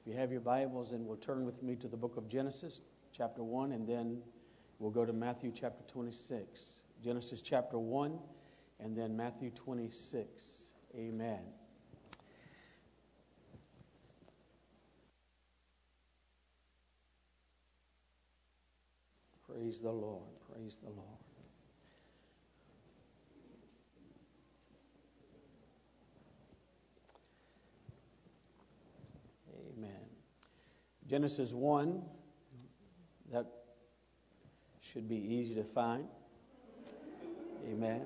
you have your Bibles, and will turn with me to the book of Genesis, chapter 1, and then we'll go to Matthew chapter 26. Genesis chapter 1, and then Matthew 26. Amen. Praise the Lord. Praise the Lord. Amen. Genesis 1, that should be easy to find. Amen.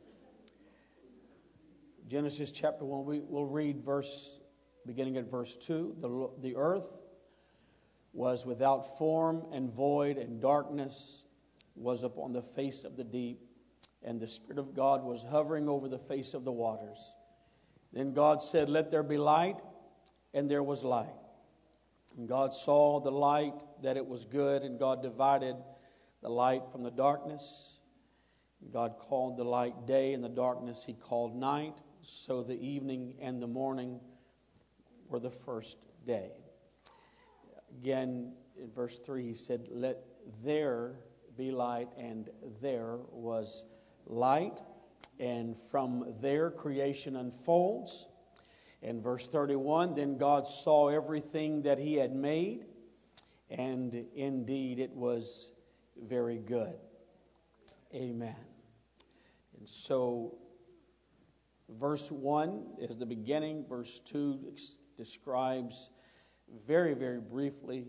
Genesis chapter 1, we'll read beginning at verse 2. The earth was without form and void, and darkness was upon the face of the deep, and the Spirit of God was hovering over the face of the waters. Then God said, "Let there be light," and there was light. And God saw the light, that it was good, and God divided the light from the darkness. God called the light day, and the darkness He called night. So the evening and the morning were the first day. Again, in verse 3, He said, "Let there be light," and there was light. And from there creation unfolds. In verse 31, then God saw everything that He had made, and indeed it was very good. Amen. And so, verse 1 is the beginning. Verse 2 describes very, very briefly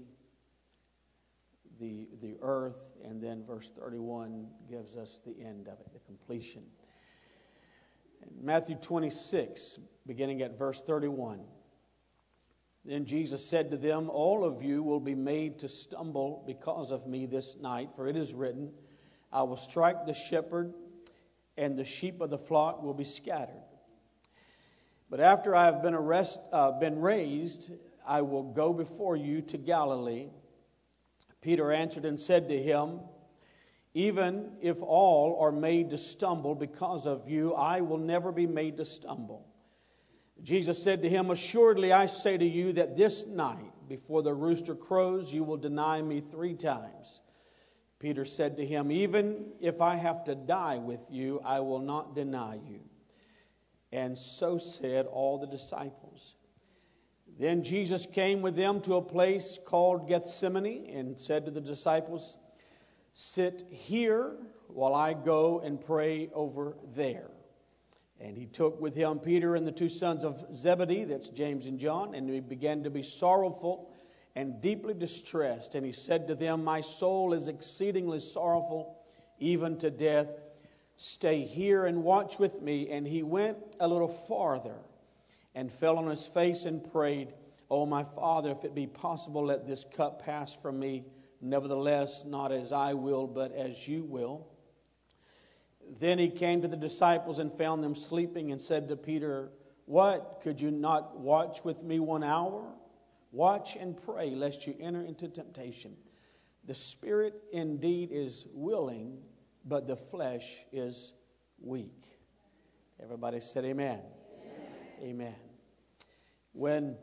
the earth, and then verse 31 gives us the end of it, the completion. In Matthew 26, beginning at verse 31. Then Jesus said to them, "All of you will be made to stumble because of me this night, for it is written, I will strike the shepherd, and the sheep of the flock will be scattered. But after I have been raised, I will go before you to Galilee." Peter answered and said to Him, "Even if all are made to stumble because of you, I will never be made to stumble." Jesus said to him, "Assuredly I say to you that this night, before the rooster crows, you will deny me 3 times. Peter said to Him, "Even if I have to die with you, I will not deny you." And so said all the disciples. Then Jesus came with them to a place called Gethsemane and said to the disciples, "Sit here while I go and pray over there." And He took with Him Peter and the 2 sons of Zebedee, that's James and John, and He began to be sorrowful and deeply distressed. And He said to them, "My soul is exceedingly sorrowful, even to death. Stay here and watch with me." And He went a little farther and fell on His face and prayed, "O my Father, if it be possible, let this cup pass from me. Nevertheless, not as I will, but as you will." Then He came to the disciples and found them sleeping and said to Peter, "What, could you not watch with me 1 hour? Watch and pray, lest you enter into temptation. The spirit indeed is willing, but the flesh is weak." Everybody said amen. Amen. When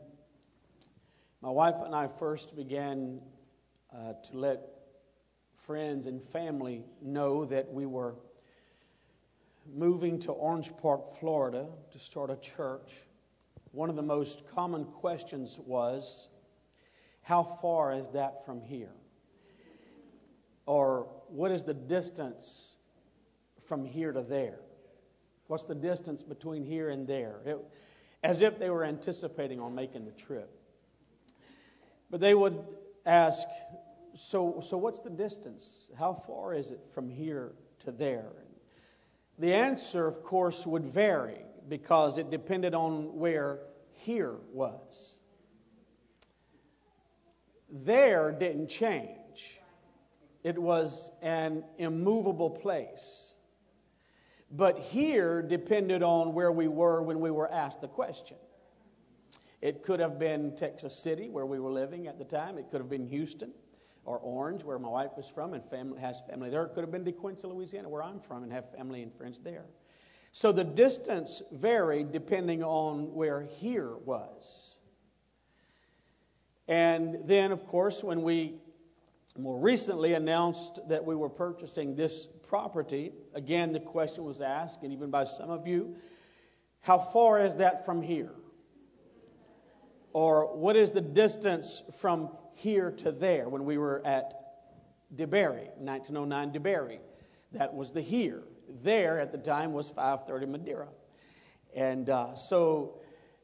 my wife and I first began to let friends and family know that we were moving to Orange Park, Florida to start a church, one of the most common questions was, "How far is that from here?" Or, "What is the distance from here to there? What's the distance between here and there?" As if they were anticipating on making the trip. But they would ask, so what's the distance? How far is it from here to there? The answer, of course, would vary because it depended on where here was. There didn't change. It was an immovable place. But here depended on where we were when we were asked the question. It could have been Texas City, where we were living at the time. It could have been Houston or Orange, where my wife was from and has family there. It could have been DeQuincy, Louisiana, where I'm from and have family and friends there. So the distance varied depending on where here was. And then, of course, when we more recently announced that we were purchasing this property, again, the question was asked, and even by some of you, how far is that from here? Or what is the distance from here to there? When we were at DeBerry, 1909 DeBerry, that was the here. There at the time was 530 Madeira. And so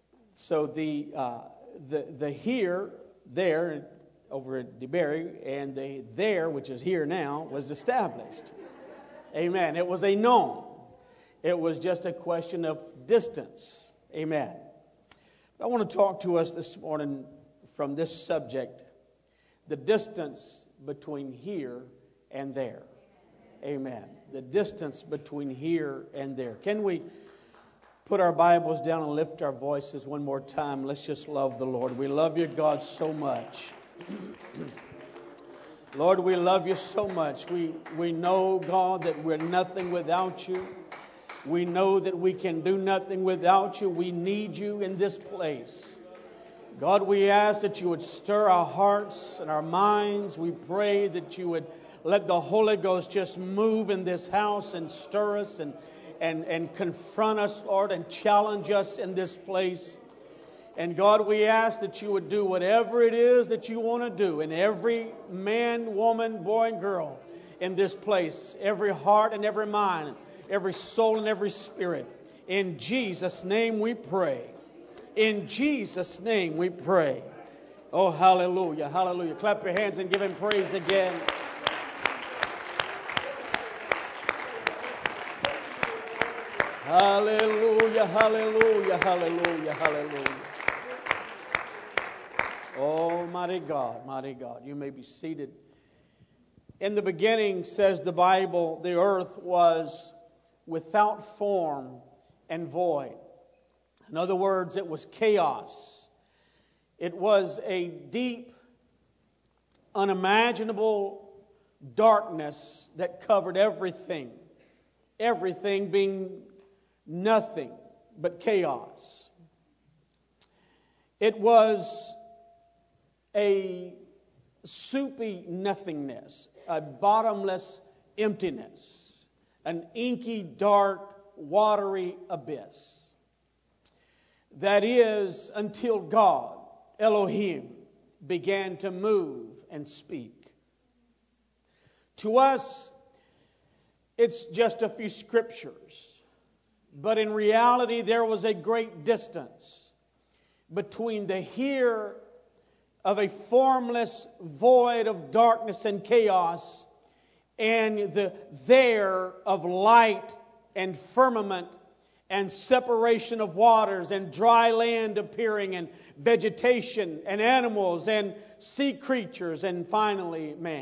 the here, there, over at DeBerry, and the there, which is here now, was established. Amen. It was a known. It was just a question of distance. Amen. I want to talk to us this morning from this subject, the distance between here and there. Amen. The distance between here and there. Can we put our Bibles down and lift our voices one more time? Let's just love the Lord. We love you, God, so much. Lord, we love you so much. We know, God, that we're nothing without you. We know that we can do nothing without you. We need you in this place. God, we ask that you would stir our hearts and our minds. We pray that you would let the Holy Ghost just move in this house and stir us and confront us, Lord, and challenge us in this place. And God, we ask that you would do whatever it is that you want to do in every man, woman, boy, and girl in this place, every heart and every mind, every soul and every spirit. In Jesus' name we pray. In Jesus' name we pray. Oh, hallelujah, hallelujah. Clap your hands and give him praise again. Hallelujah, hallelujah, hallelujah, hallelujah. Oh, mighty God, mighty God. You may be seated. In the beginning, says the Bible, the earth was without form and void. In other words, it was chaos. It was a deep, unimaginable darkness that covered everything. Everything being nothing but chaos. It was a soupy nothingness, a bottomless emptiness, an inky, dark, watery abyss. That is, until God, Elohim, began to move and speak. To us, it's just a few scriptures. But in reality, there was a great distance between the here of a formless void of darkness and chaos and the there of light and firmament and separation of waters and dry land appearing and vegetation and animals and sea creatures and finally man.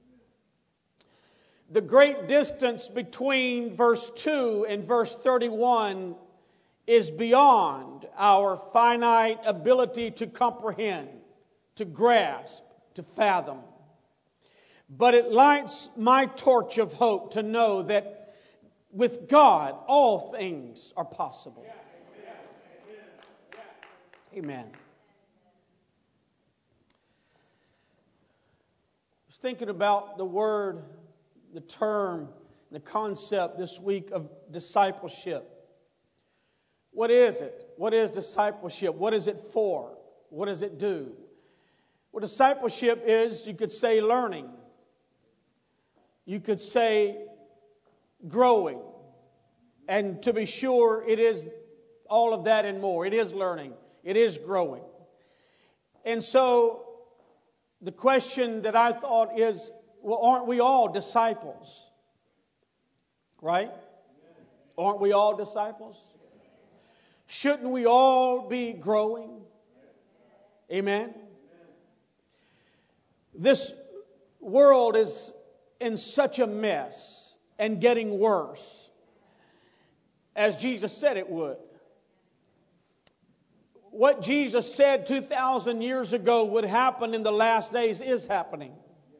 The great distance between verse 2 and verse 31 is beyond our finite ability to comprehend, to grasp, to fathom. But it lights my torch of hope to know that with God, all things are possible. Amen. I was thinking about the word, the term, the concept this week of discipleship. What is it? What is discipleship? What is it for? What does it do? Well, discipleship is, you could say, learning. You could say growing. And to be sure, it is all of that and more. It is learning. It is growing. And so the question that I thought is, well, aren't we all disciples? Right? Aren't we all disciples? Shouldn't we all be growing? Amen? This world is in such a mess and getting worse, as Jesus said it would. What Jesus said 2,000 years ago would happen in the last days is happening.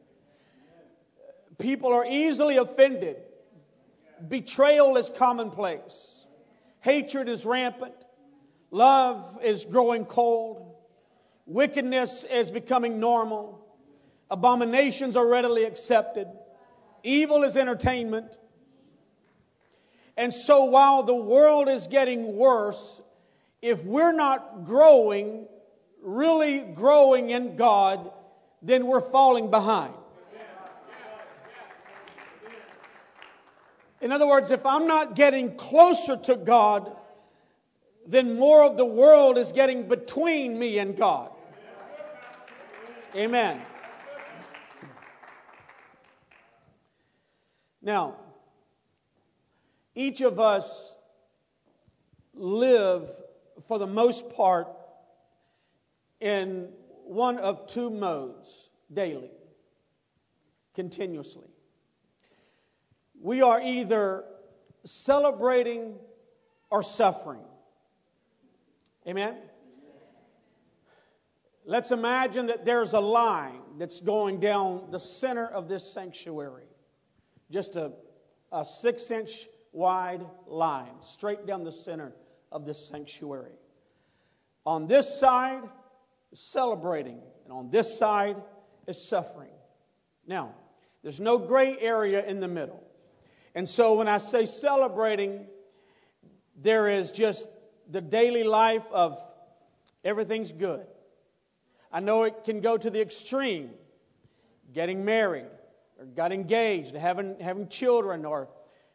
People are easily offended. Betrayal is commonplace. Hatred is rampant. Love is growing cold. Wickedness is becoming normal. Abominations are readily accepted. Evil is entertainment. And so while the world is getting worse, if we're not growing, really growing in God, then we're falling behind. In other words, if I'm not getting closer to God, then more of the world is getting between me and God. Amen. Now, each of us live, for the most part, in one of two modes daily, continuously. We are either celebrating or suffering. Amen? Let's imagine that there's a line that's going down the center of this sanctuary. Just a 6-inch wide line, straight down the center of this sanctuary. On this side, celebrating, and on this side is suffering. Now, there's no gray area in the middle. And so when I say celebrating, there is just the daily life of everything's good. I know it can go to the extreme, getting married, or got engaged, having children, or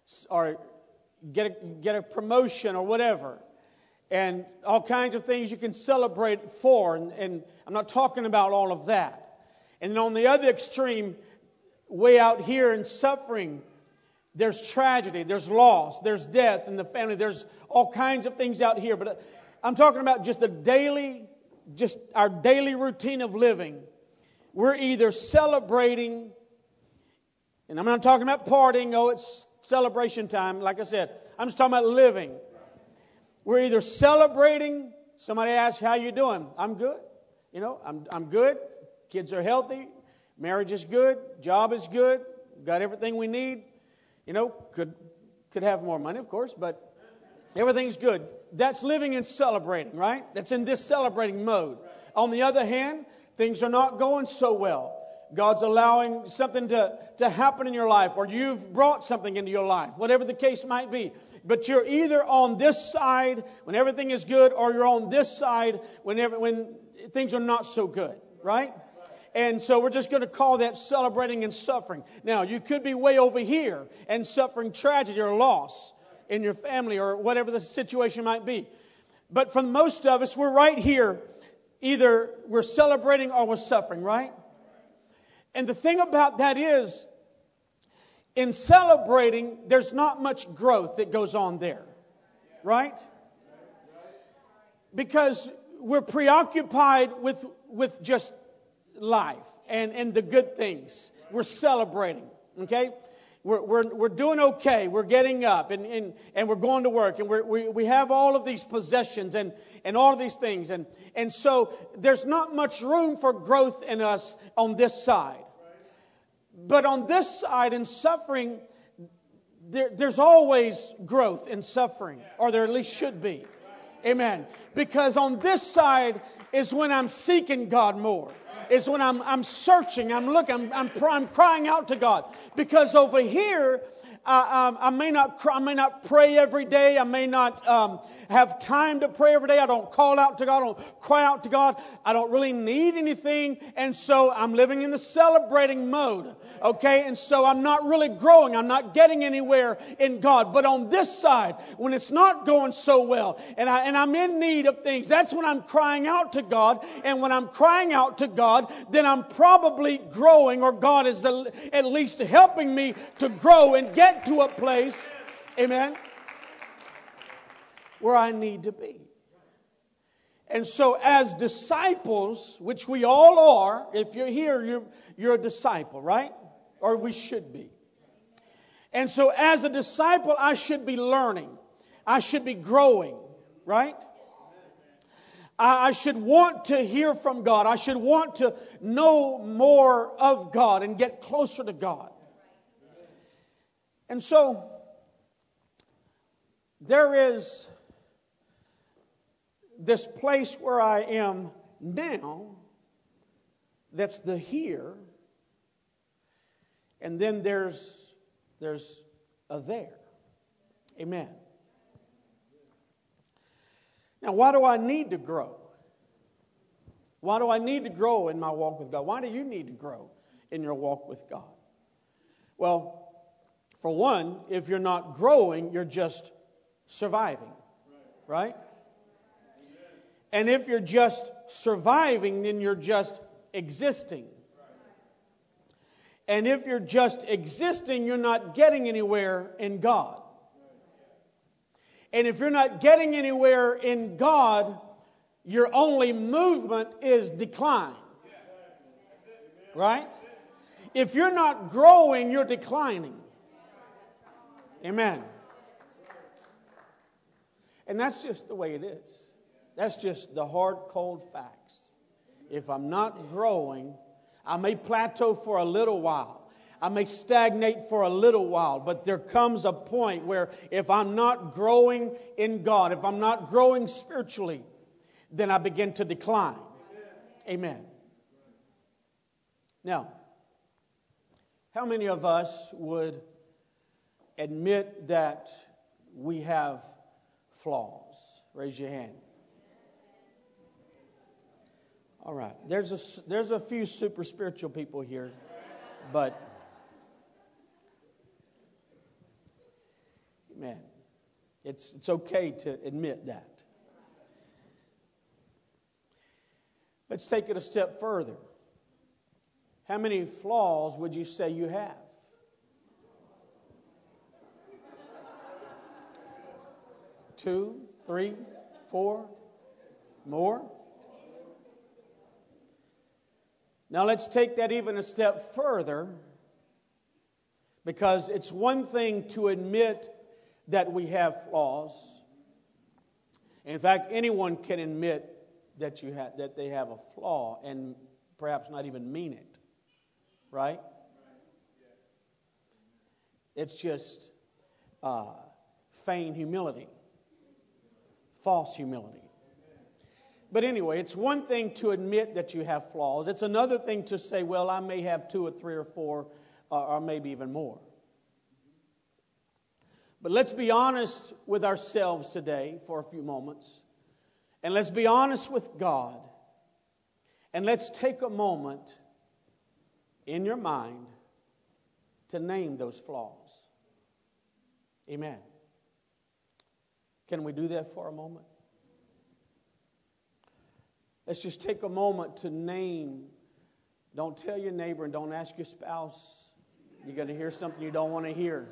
get a promotion or whatever. And all kinds of things you can celebrate for. And I'm not talking about all of that. And then on the other extreme, way out here in suffering, there's tragedy, there's loss, there's death in the family. There's all kinds of things out here. But I'm talking about just our daily routine of living. We're either celebrating, and I'm not talking about partying. Oh, it's celebration time. Like I said, I'm just talking about living. We're either celebrating. Somebody asks, how you doing? I'm good. I'm good. Kids are healthy. Marriage is good. Job is good. Got everything we need. Could have more money, of course, but everything's good. That's living and celebrating, right? That's in this celebrating mode. On the other hand, things are not going so well. God's allowing something to happen in your life, or you've brought something into your life, whatever the case might be. But you're either on this side when everything is good, or you're on this side when things are not so good, right? And so we're just going to call that celebrating and suffering. Now, you could be way over here and suffering tragedy or loss in your family or whatever the situation might be. But for most of us, we're right here. Either we're celebrating or we're suffering, right? And the thing about that is, in celebrating, there's not much growth that goes on there, right? Because we're preoccupied with just life and the good things. We're celebrating, okay? We're doing okay. We're getting up and we're going to work, and we have all of these possessions and all of these things, and so there's not much room for growth in us on this side. But on this side, in suffering, there's always growth in suffering, or there at least should be. Amen. Because on this side is when I'm seeking God more. Is when I'm searching, I'm looking, I'm crying out to God. Because over here, I may not pray every day. I may not have time to pray every day. I don't call out to God. I don't cry out to God. I don't really need anything. And so I'm living in the celebrating mode. Okay? And so I'm not really growing. I'm not getting anywhere in God. But on this side, when it's not going so well, and I'm in need of things, that's when I'm crying out to God. And when I'm crying out to God, then I'm probably growing, or God is at least helping me to grow and get to a place, amen, where I need to be. And so as disciples, which we all are, if you're here, you're a disciple, right? Or we should be. And so as a disciple, I should be learning. I should be growing, right? I should want to hear from God. I should want to know more of God and get closer to God. And so there is this place where I am now, that's the here, and then there's a there. Amen. Now, why do I need to grow? Why do I need to grow in my walk with God? Why do you need to grow in your walk with God? Well, for one, if you're not growing, you're just surviving, right? And if you're just surviving, then you're just existing. And if you're just existing, you're not getting anywhere in God. And if you're not getting anywhere in God, your only movement is decline. Right? If you're not growing, you're declining. Amen. And that's just the way it is. That's just the hard, cold facts. If I'm not growing, I may plateau for a little while. I may stagnate for a little while. But there comes a point where if I'm not growing in God, if I'm not growing spiritually, then I begin to decline. Amen. Now, how many of us would admit that we have flaws? Raise your hand. All right. There's a few super spiritual people here, but man, it's okay to admit that. Let's take it a step further. How many flaws would you say you have? Two, three, four, more? Now let's take that even a step further, because it's one thing to admit that we have flaws. In fact, anyone can admit that they have a flaw and perhaps not even mean it. Right? It's just feigned humility, false humility. But anyway, it's one thing to admit that you have flaws. It's another thing to say, well, I may have 2 or 3 or 4 or maybe even more. But let's be honest with ourselves today for a few moments. And let's be honest with God. And let's take a moment in your mind to name those flaws. Amen. Can we do that for a moment? Let's just take a moment to name. Don't tell your neighbor and don't ask your spouse. You're going to hear something you don't want to hear.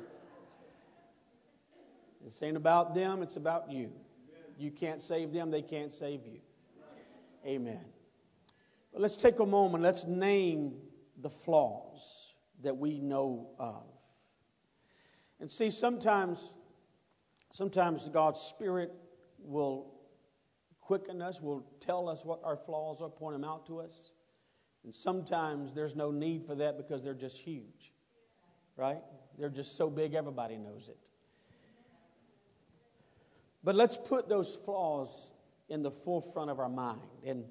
This ain't about them, it's about you. You can't save them, they can't save you. Amen. But let's take a moment. Let's name the flaws that we know of. And see, sometimes God's Spirit will quicken us, will tell us what our flaws are, point them out to us. And sometimes there's no need for that because they're just huge. Right? They're just so big everybody knows it. But let's put those flaws in the forefront of our mind. And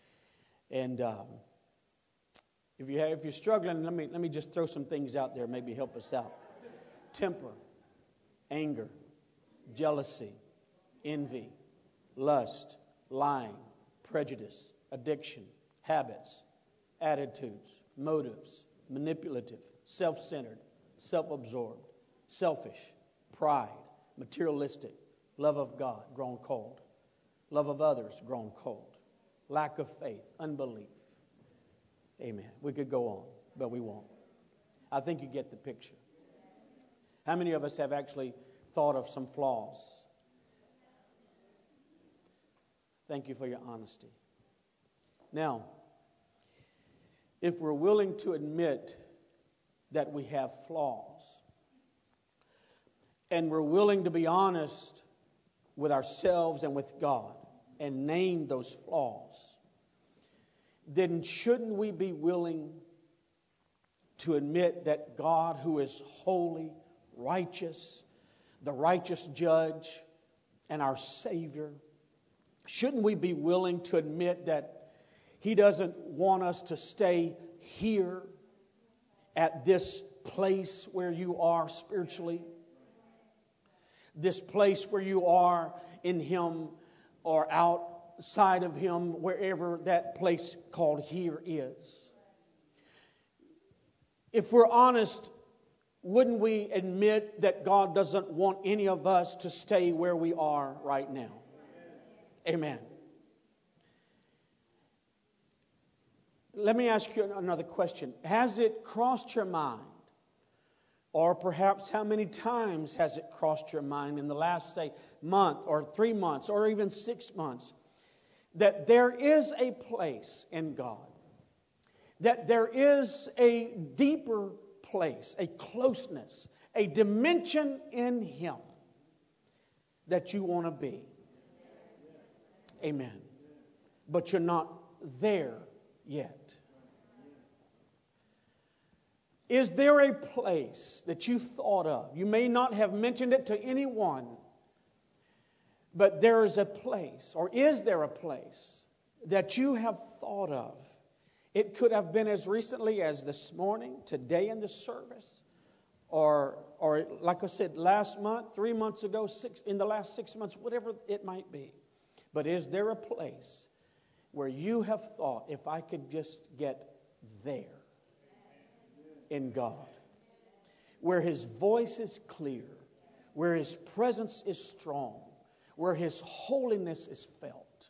if you're struggling, let me just throw some things out there, maybe help us out. Temper, anger, jealousy, envy, lust, lying, prejudice, addiction, habits, attitudes, motives, manipulative, self-centered, self-absorbed, selfish, pride, materialistic, love of God grown cold, love of others grown cold, lack of faith, unbelief. Amen. We could go on, but we won't. I think you get the picture. How many of us have actually thought of some flaws? Thank you for your honesty. Now, if we're willing to admit that we have flaws, and we're willing to be honest with ourselves and with God and name those flaws, then shouldn't we be willing to admit that God, who is holy, righteous, the righteous judge, and our Savior, shouldn't we be willing to admit that He doesn't want us to stay here at this place where you are spiritually. This place where you are in Him or outside of Him, wherever that place called here is. If we're honest, wouldn't we admit that God doesn't want any of us to stay where we are right now? Amen. Let me ask you another question. Has it crossed your mind, or perhaps how many times has it crossed your mind in the last, say, month or 3 months or even 6 months, that there is a place in God, that there is a deeper place, a closeness, a dimension in Him that you want to be? Amen. But you're not there yet. Is there a place that you've thought of? You may not have mentioned it to anyone, but there is a place, or is there a place that you have thought of? It could have been as recently as this morning, today in the service, or like I said, last month, 3 months ago, in the last 6 months, whatever it might be. But is there a place where you have thought, if I could just get there in God, where His voice is clear, where His presence is strong, where His holiness is felt?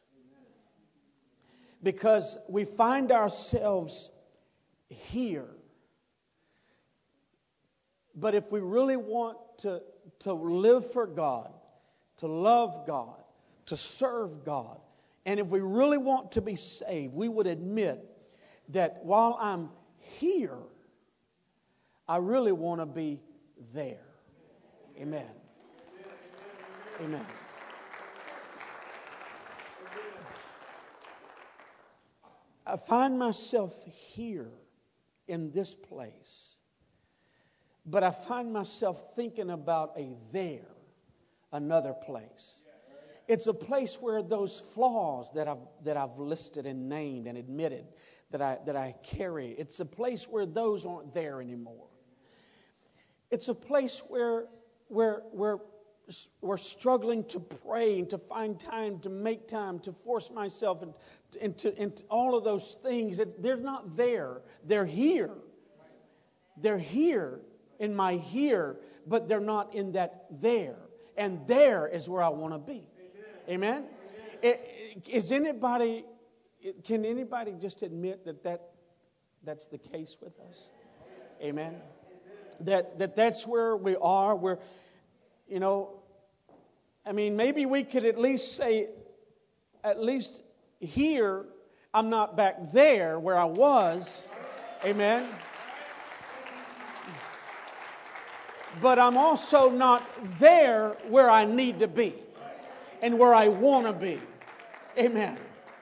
Because we find ourselves here. But if we really want to live for God, to love God, to serve God, and if we really want to be saved, we would admit that while I'm here, I really want to be there. Amen. Amen. I find myself here in this place, but I find myself thinking about another place. It's a place where those flaws that I've listed and named and admitted that I carry, it's a place where those aren't there anymore. It's a place where we're struggling to pray and to find time, to make time, to force myself into all of those things. They're not there. They're here. They're here in my here, but they're not in that there. And there is where I want to be. Amen? Can anybody just admit that's the case with us? Amen? That's where we are. We're, maybe we could at least say, at least here, I'm not back there where I was. Amen? But I'm also not there where I need to be and where I want to be. Amen.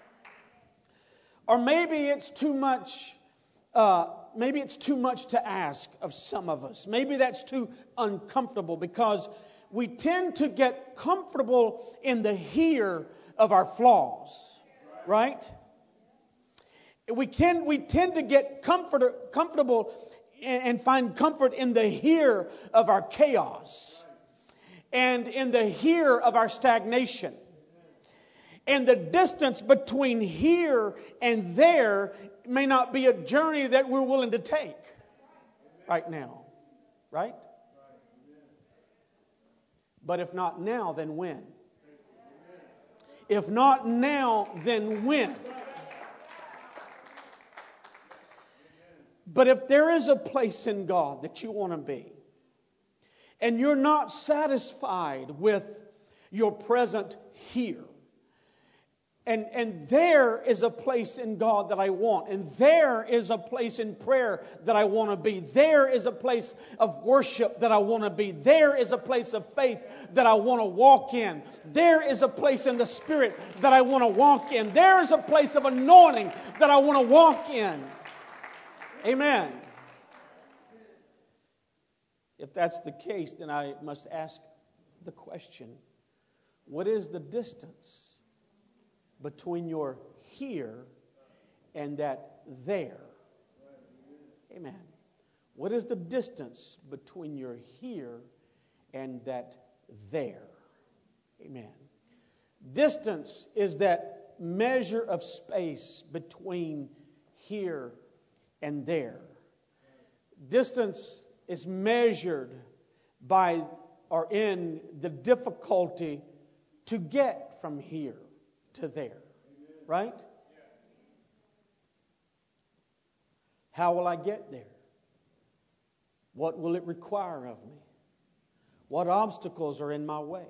Or maybe it's too much. Maybe it's too much to ask of some of us. Maybe that's too uncomfortable, because we tend to get comfortable in the here of our flaws, right? We tend to get comfortable and find comfort in the here of our chaos and in the here of our stagnation. And the distance between here and there may not be a journey that we're willing to take right now. Right? But if not now, then when? If not now, then when? But if there is a place in God that you want to be, and you're not satisfied with your present here, and there is a place in God that I want, and there is a place in prayer that I want to be, there is a place of worship that I want to be, there is a place of faith that I want to walk in, there is a place in the Spirit that I want to walk in, there is a place of anointing that I want to walk in. Amen. If that's the case, then I must ask the question, what is the distance between your here and that there. Amen. What is the distance between your here and that there? Amen. Distance is that measure of space between here and there. Distance is measured by or in the difficulty to get from here to there. Right? How will I get there? What will it require of me? What obstacles are in my way?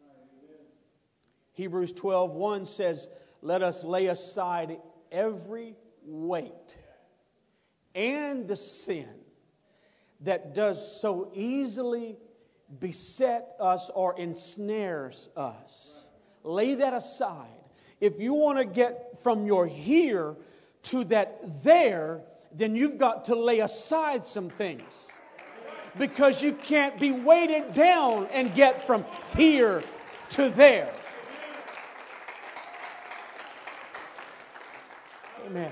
Hebrews 12:1 says, let us lay aside every weight and the sin that does so easily beset us or ensnares us. Lay that aside. If you want to get from your here to that there, then you've got to lay aside some things. Because you can't be weighted down and get from here to there. Amen.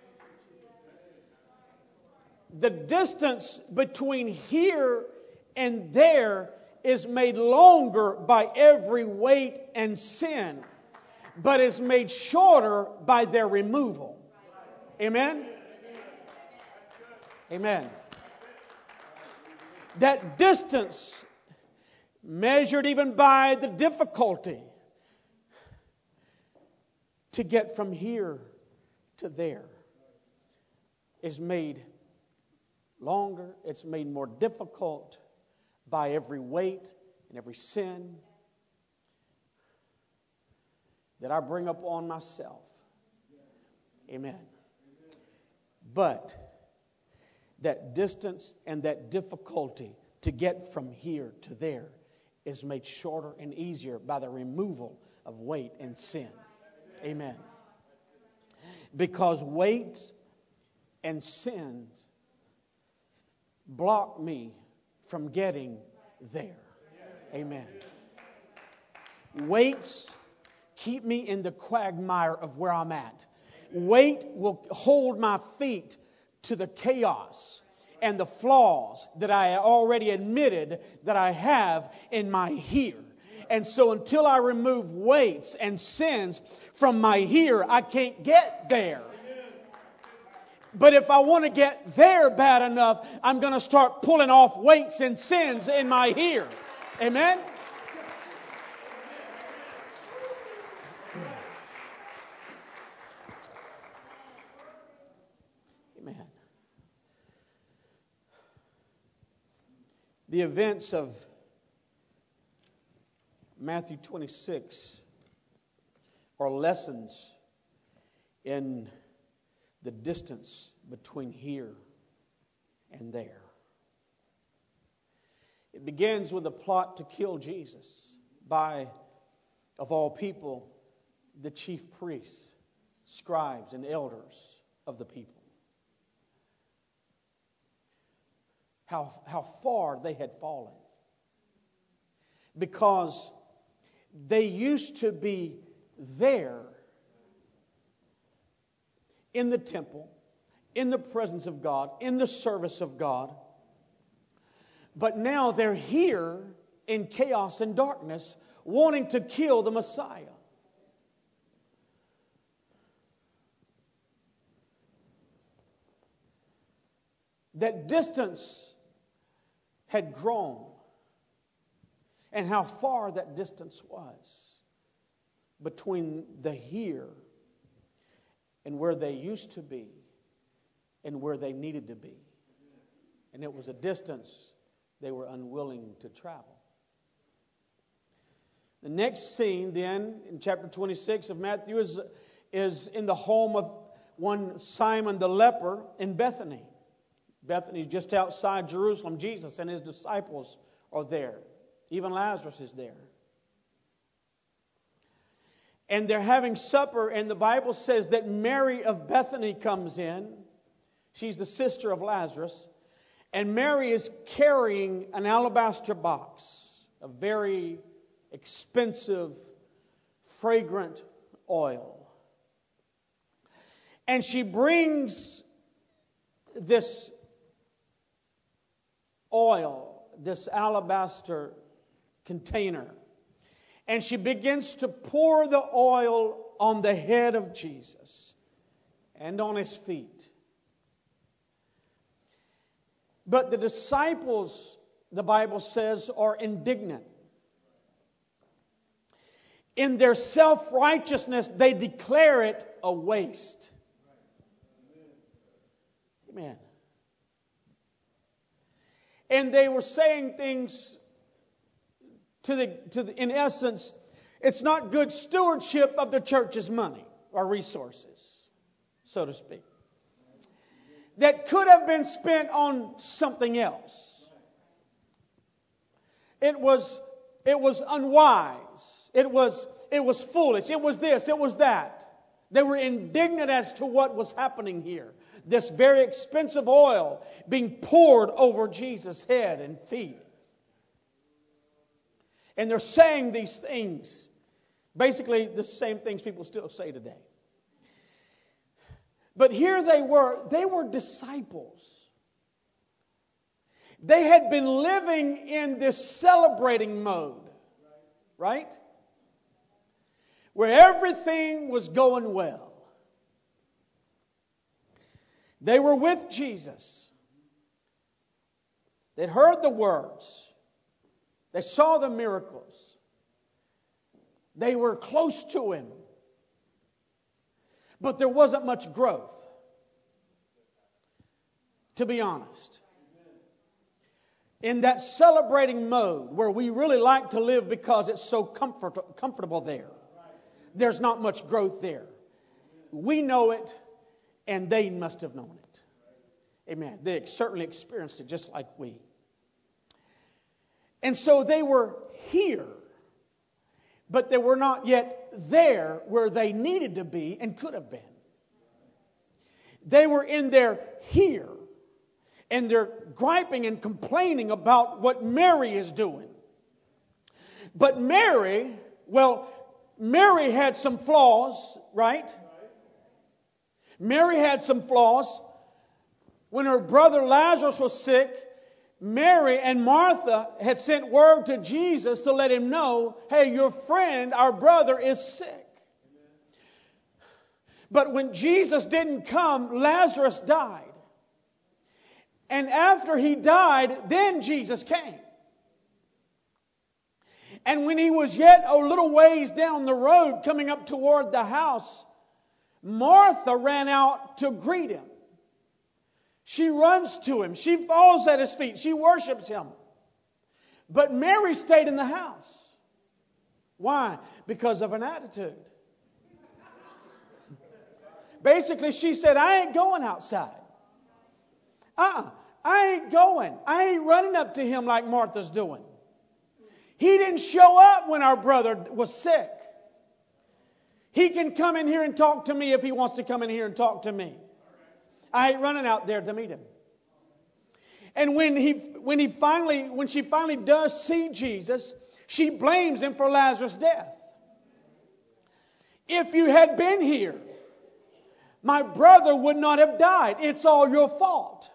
The distance between here and there is made longer by every weight and sin, but is made shorter by their removal. Amen? Amen. That distance, measured even by the difficulty to get from here to there, is made longer. It's made more difficult by every weight and every sin that I bring up on myself. Amen. But that distance and that difficulty to get from here to there is made shorter and easier by the removal of weight and sin. Amen. Because weight and sins block me from getting there. Amen. Weights keep me in the quagmire of where I'm at. Weight will hold my feet to the chaos and the flaws that I already admitted that I have in my here. And so until I remove weights and sins from my here, I can't get there. But if I want to get there bad enough, I'm going to start pulling off weights and sins in my here. Amen? Amen. The events of Matthew 26 are lessons in the distance between here and there. It begins with a plot to kill Jesus by, of all people, the chief priests, scribes, and elders of the people. How far they had fallen. Because they used to be there in the temple, in the presence of God, in the service of God. But now they're here in chaos and darkness, wanting to kill the Messiah. That distance had grown, and how far that distance was between the here and where they used to be and where they needed to be. And it was a distance they were unwilling to travel. The next scene then in chapter 26 of Matthew is in the home of one Simon the leper in Bethany. Bethany is just outside Jerusalem. Jesus and his disciples are there. Even Lazarus is there. And they're having supper, and the Bible says that Mary of Bethany comes in. She's the sister of Lazarus. And Mary is carrying an alabaster box, a very expensive, fragrant oil. And she brings this oil, this alabaster container, and she begins to pour the oil on the head of Jesus and on His feet. But the disciples, the Bible says, are indignant. In their self-righteousness, they declare it a waste. Amen. And they were saying things in essence, it's not good stewardship of the church's money or resources, so to speak, that could have been spent on something else. It was unwise. It was foolish. It was this. It was that. They were indignant as to what was happening here. This very expensive oil being poured over Jesus' head and feet. And they're saying these things. Basically, the same things people still say today. But here they were disciples. They had been living in this celebrating mode, right? Where everything was going well. They were with Jesus. They'd heard the words. They saw the miracles. They were close to Him. But there wasn't much growth, to be honest. In that celebrating mode where we really like to live because it's so comfortable there, there's not much growth there. We know it, and they must have known it. Amen. They certainly experienced it just like we. And so they were here, but they were not yet there where they needed to be and could have been. They were in their here, and they're griping and complaining about what Mary is doing. But Mary had some flaws, right? Mary had some flaws. When her brother Lazarus was sick, Mary and Martha had sent word to Jesus to let Him know, hey, your friend, our brother, is sick. But when Jesus didn't come, Lazarus died. And after he died, then Jesus came. And when he was yet a little ways down the road coming up toward the house, Martha ran out to greet Him. She runs to Him. She falls at His feet. She worships Him. But Mary stayed in the house. Why? Because of an attitude. Basically, she said, I ain't going outside. I ain't going. I ain't running up to Him like Martha's doing. He didn't show up when our brother was sick. He can come in here and talk to me if he wants to come in here and talk to me. I ain't running out there to meet Him. And when she finally does see Jesus, she blames Him for Lazarus' death. If you had been here, my brother would not have died. It's all your fault.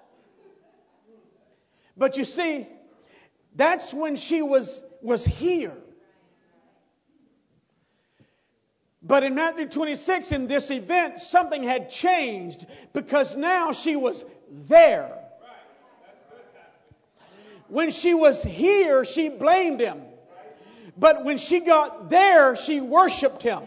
But you see, that's when she was here. But in Matthew 26, in this event, something had changed because now she was there. When she was here, she blamed Him. But when she got there, she worshiped Him.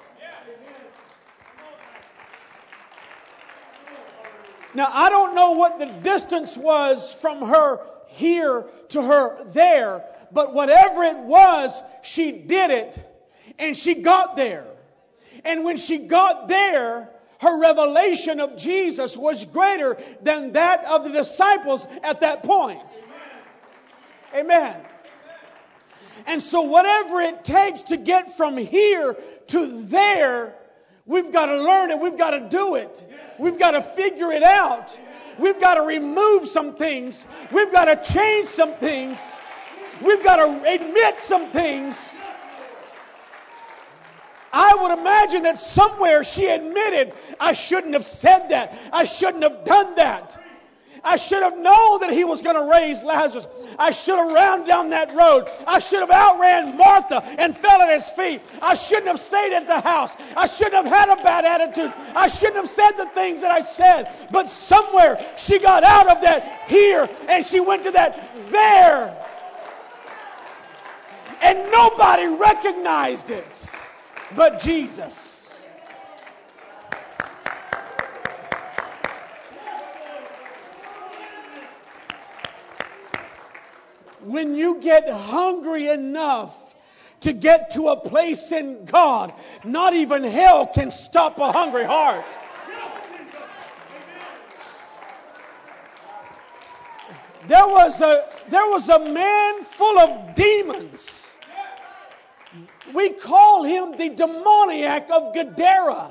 Now, I don't know what the distance was from her here to her there, but whatever it was, she did it, and she got there. And when she got there, her revelation of Jesus was greater than that of the disciples at that point. Amen. And so whatever it takes to get from here to there, we've got to learn it. We've got to do it. We've got to figure it out. We've got to remove some things. We've got to change some things. We've got to admit some things. I would imagine that somewhere she admitted, I shouldn't have said that. I shouldn't have done that. I should have known that He was going to raise Lazarus. I should have ran down that road. I should have outran Martha and fell at His feet. I shouldn't have stayed at the house. I shouldn't have had a bad attitude. I shouldn't have said the things that I said. But somewhere she got out of that here and she went to that there. And nobody recognized it but Jesus. When you get hungry enough to get to a place in God, not even hell can stop a hungry heart. There was a man full of demons. We call him the demoniac of Gadara.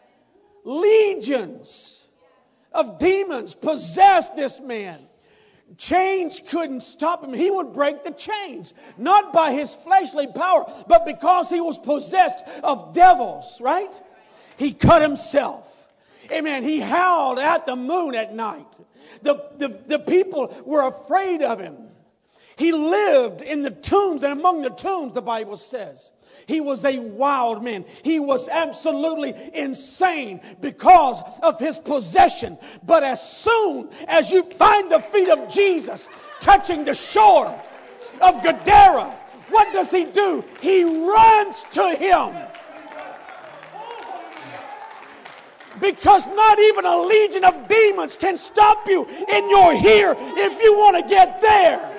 Legions of demons possessed this man. Chains couldn't stop him. He would break the chains. Not by his fleshly power, but because he was possessed of devils, right? He cut himself. Amen. He howled at the moon at night. The people were afraid of him. He lived in the tombs and among the tombs, the Bible says. He was a wild man. He was absolutely insane because of his possession. But as soon as you find the feet of Jesus touching the shore of Gadara, what does he do? He runs to Him. Because not even a legion of demons can stop you in your here if you want to get there.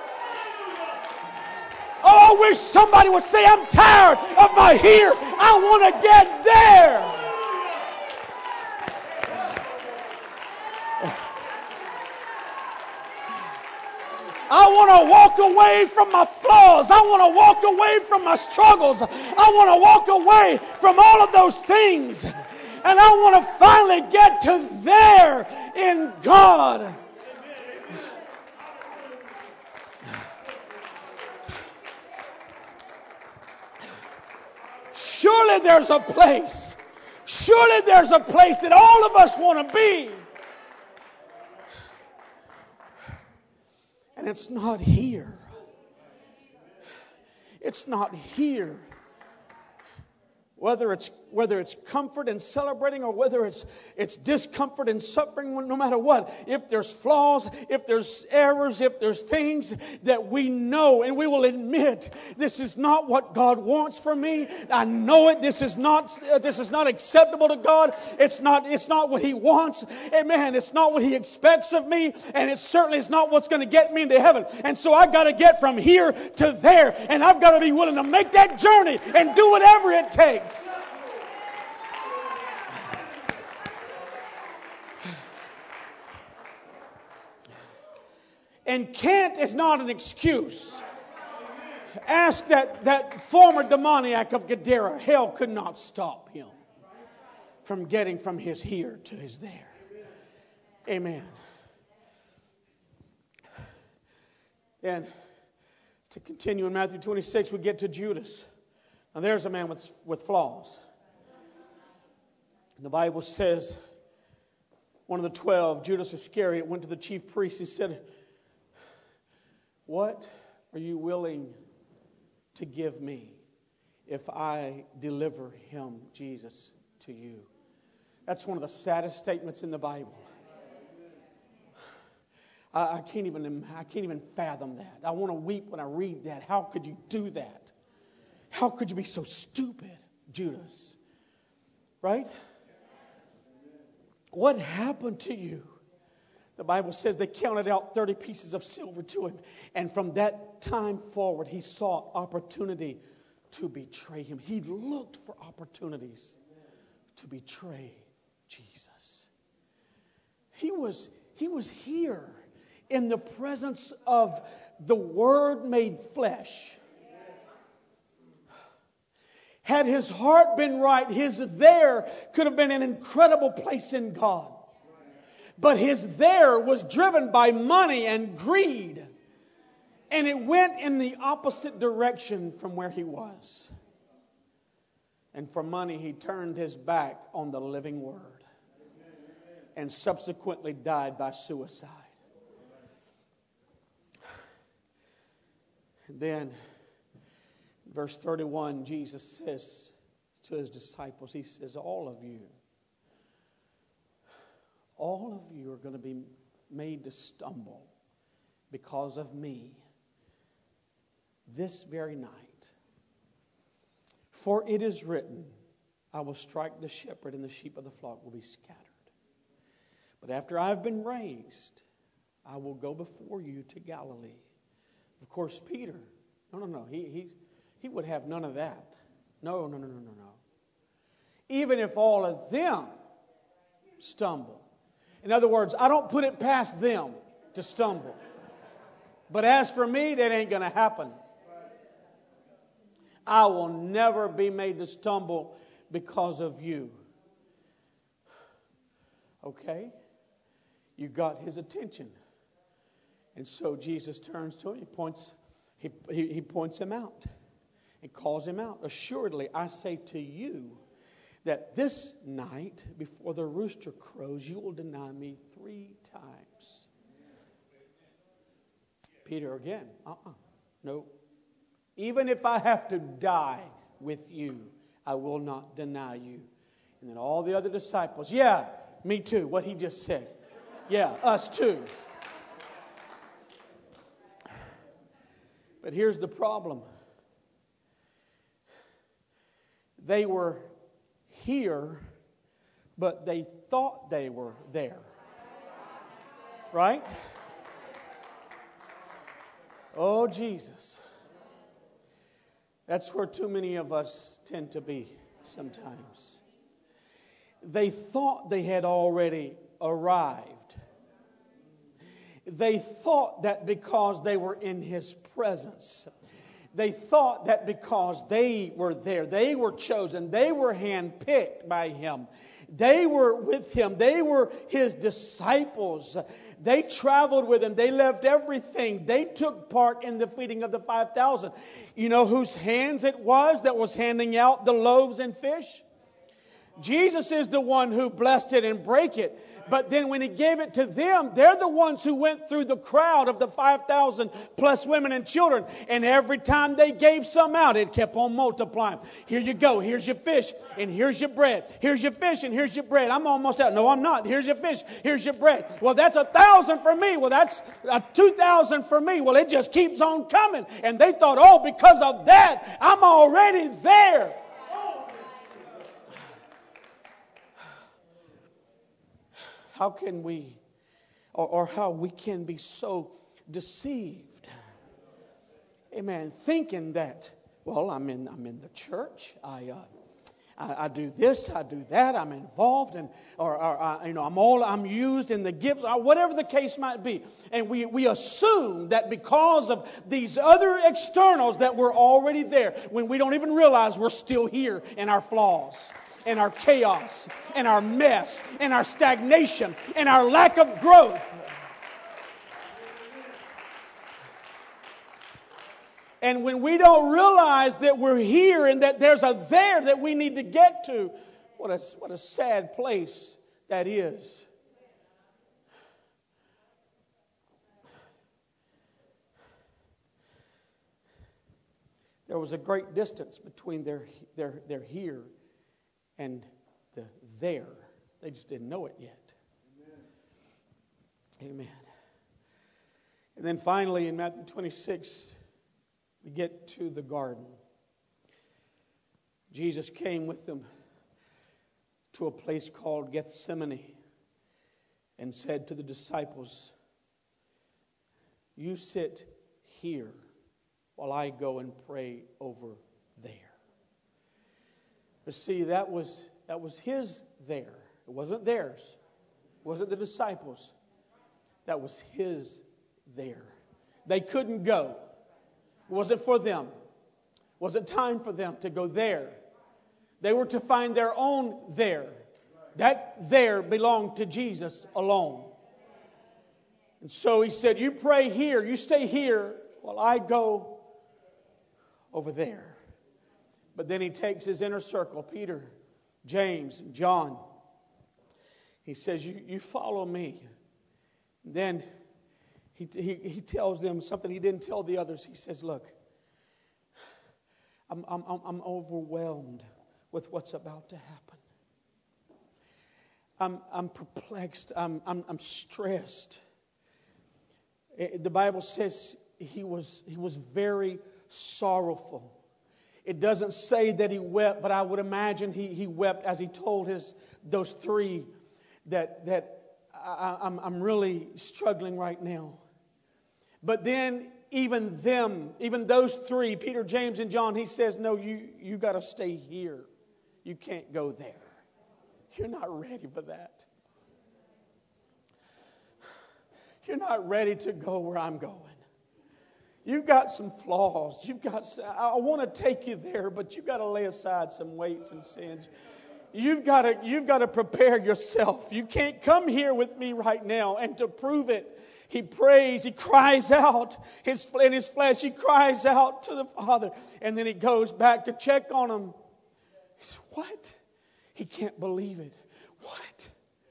Oh, I wish somebody would say, I'm tired of my here. I want to get there. I want to walk away from my flaws. I want to walk away from my struggles. I want to walk away from all of those things. And I want to finally get to there in God. Surely there's a place. Surely there's a place that all of us want to be. And it's not here. It's not here. Whether it's comfort and celebrating or whether it's discomfort and suffering, no matter what. If there's flaws, if there's errors, if there's things that we know and we will admit, this is not what God wants for me. I know it. This is not acceptable to God. It's not what He wants. Amen. It's not what He expects of me, and it certainly is not what's going to get me into heaven. And so I've got to get from here to there, and I've got to be willing to make that journey and do whatever it takes. And can't is not an excuse. Ask that former demoniac of Gadara. Hell could not stop him from getting from his here to his there. Amen. And to continue in Matthew 26, we get to Judas. Now there's a man with flaws. And the Bible says, one of the 12, Judas Iscariot, went to the chief priests. He said, what are you willing to give me if I deliver him, Jesus, to you? That's one of the saddest statements in the Bible. I can't even fathom that. I want to weep when I read that. How could you do that? How could you be so stupid, Judas? Right? What happened to you? The Bible says they counted out 30 pieces of silver to him. And from that time forward, he sought opportunity to betray him. He looked for opportunities to betray Jesus. He was here in the presence of the Word made flesh. Had his heart been right, his there could have been an incredible place in God. But his there was driven by money and greed. And it went in the opposite direction from where he was. And for money, he turned his back on the living Word and subsequently died by suicide. And then, verse 31, Jesus says to his disciples, he says, all of you are going to be made to stumble because of me this very night. For it is written, I will strike the shepherd and the sheep of the flock will be scattered. But after I've been raised, I will go before you to Galilee. Of course, Peter, no. He would have none of that. No. Even if all of them stumble. In other words, I don't put it past them to stumble. But as for me, that ain't going to happen. I will never be made to stumble because of you. Okay? You got his attention. And so Jesus turns to him. He points him out. He calls him out. Assuredly, I say to you that this night, before the rooster crows, you will deny me 3 times. Peter again. No. Even if I have to die with you, I will not deny you. And then all the other disciples, yeah, me too, what he just said. Yeah, us too. But here's the problem. They were here, but they thought they were there. Right? Oh, Jesus. That's where too many of us tend to be sometimes. They thought they had already arrived. They thought that because they were in His presence. They thought that because they were there, they were chosen, they were handpicked by Him. They were with Him. They were His disciples. They traveled with Him. They left everything. They took part in the feeding of the 5,000. You know whose hands it was that was handing out the loaves and fish? Jesus is the one who blessed it and broke it. But then when He gave it to them, they're the ones who went through the crowd of the 5,000 plus women and children. And every time they gave some out, it kept on multiplying. Here you go. Here's your fish. And here's your bread. Here's your fish and here's your bread. I'm almost out. No, I'm not. Here's your fish. Here's your bread. Well, that's 1,000 for me. Well, that's 2,000 for me. Well, it just keeps on coming. And they thought, oh, because of that, I'm already there. How can we, or how we can be so deceived? Amen. Thinking that, well, I'm in the church. I do this, I do that. I'm involved, and I'm used in the gifts, or whatever the case might be. And we assume that because of these other externals that we're already there, when we don't even realize we're still here in our flaws, and our chaos, and our mess, and our stagnation, and our lack of growth. And when we don't realize that we're here and that there's a there that we need to get to, what a sad place that is. There was a great distance between their here and the there. They just didn't know it yet. Amen. And then finally in Matthew 26, we get to the garden. Jesus came with them to a place called Gethsemane and said to the disciples, you sit here while I go and pray over there. But see, that was His there. It wasn't theirs. It wasn't the disciples. That was His there. They couldn't go. It wasn't for them. It wasn't time for them to go there. They were to find their own there. That there belonged to Jesus alone. And so He said, you pray here, you stay here while I go over there. But then he takes his inner circle, Peter, James, and John. He says, you follow me. Then he tells them something he didn't tell the others. He says, look, I'm overwhelmed with what's about to happen. I'm perplexed. I'm stressed. The Bible says he was very sorrowful. It doesn't say that he wept, but I would imagine he wept as he told those three that I'm really struggling right now. But then even those three, Peter, James, and John, he says, no, you got to stay here. You can't go there. You're not ready for that. You're not ready to go where I'm going. You've got some flaws. I want to take you there, but you've got to lay aside some weights and sins. You've got to prepare yourself. You can't come here with me right now. And to prove it, he prays, he cries out. In his flesh, he cries out to the Father. And then he goes back to check on him. He says, what? He can't believe it. What?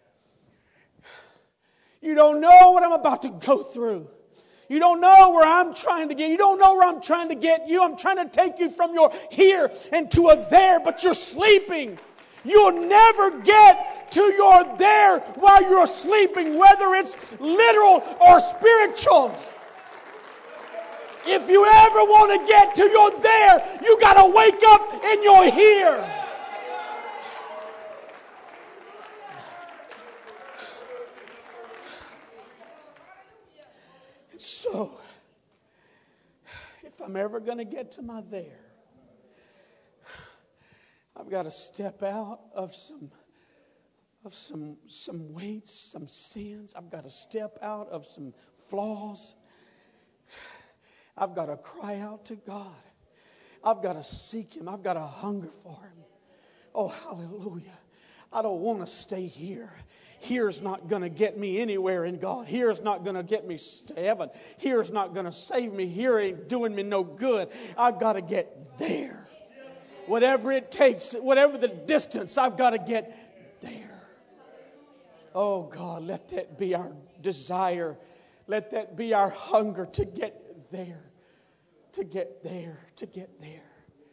You don't know what I'm about to go through. You don't know where I'm trying to get. You don't know where I'm trying to get you. I'm trying to take you from your here and to a there, but you're sleeping. You'll never get to your there while you're sleeping, whether it's literal or spiritual. If you ever want to get to your there, you got to wake up in your here. So, if I'm ever going to get to my there, I've got to step out of some weights, some sins. I've got to step out of some flaws. I've got to cry out to God. I've got to seek Him. I've got to hunger for Him. Oh, hallelujah. I don't want to stay here. Here's not going to get me anywhere in God. Here's not going to get me to heaven. Here's not going to save me. Here ain't doing me no good. I've got to get there. Whatever it takes, whatever the distance, I've got to get there. Oh God, let that be our desire. Let that be our hunger to get there. To get there. To get there.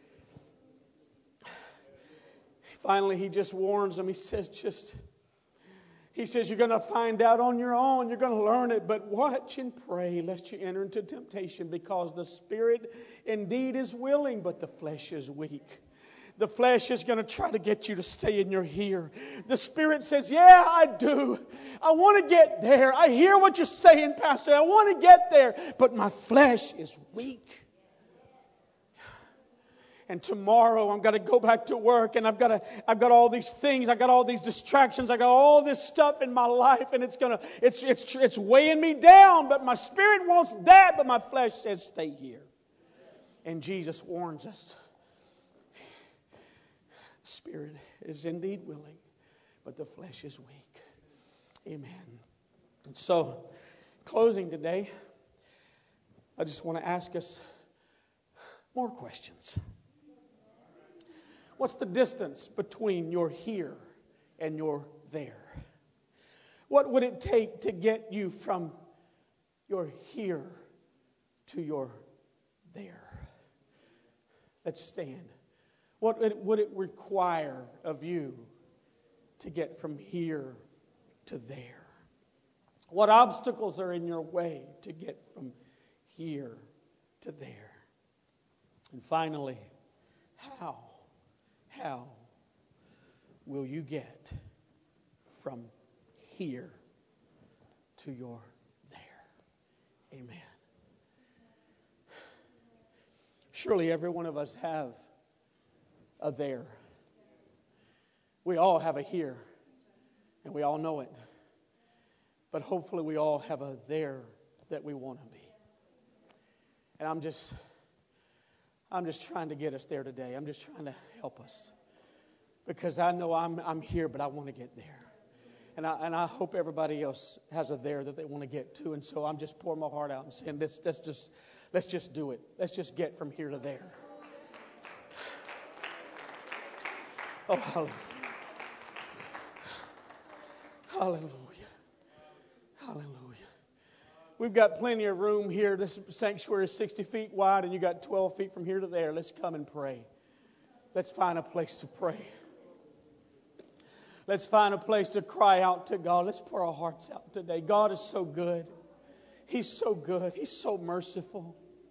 Finally, he just warns them. He says, you're going to find out on your own. You're going to learn it. But watch and pray lest you enter into temptation, because the spirit indeed is willing, but the flesh is weak. The flesh is going to try to get you to stay in your here. The spirit says, yeah, I do. I want to get there. I hear what you're saying, Pastor. I want to get there. But my flesh is weak. And tomorrow I'm going to go back to work, and I've got all these things, I've got all these distractions, I've got all this stuff in my life, and it's weighing me down. But my spirit wants that, but my flesh says stay here. And Jesus warns us. The spirit is indeed willing, but the flesh is weak. Amen. And so, closing today, I just want to ask us more questions. What's the distance between your here and your there? What would it take to get you from your here to your there? Let's stand. What would it require of you to get from here to there? What obstacles are in your way to get from here to there? And finally, how will you get from here to your there? Amen. Surely every one of us have a there. We all have a here, and we all know it. But hopefully we all have a there that we want to be. And I'm just trying to get us there today. I'm just trying to help us. Because I know I'm here, but I want to get there. And I hope everybody else has a there that they want to get to. And so I'm just pouring my heart out and saying, let's just do it. Let's just get from here to there. Oh, hallelujah. Hallelujah. Hallelujah. We've got plenty of room here. This sanctuary is 60 feet wide, and you got 12 feet from here to there. Let's come and pray. Let's find a place to pray. Let's find a place to cry out to God. Let's pour our hearts out today. God is so good. He's so good. He's so merciful.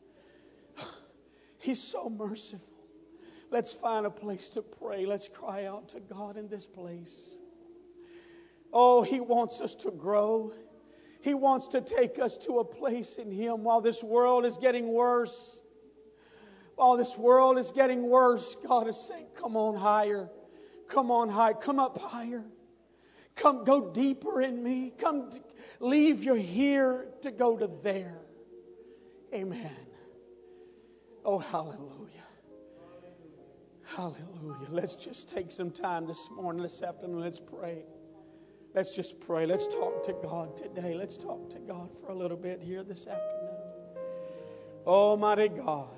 He's so merciful. Let's find a place to pray. Let's cry out to God in this place. Oh, He wants us to grow. He wants to take us to a place in Him while this world is getting worse. While this world is getting worse, God is saying, come on higher. Come on high. Come up higher. Come, go deeper in me. Come, leave your here to go to there. Amen. Oh, hallelujah. Hallelujah. Let's just take some time this morning, this afternoon. Let's pray. Let's just pray. Let's talk to God today. Let's talk to God for a little bit here this afternoon. Almighty God.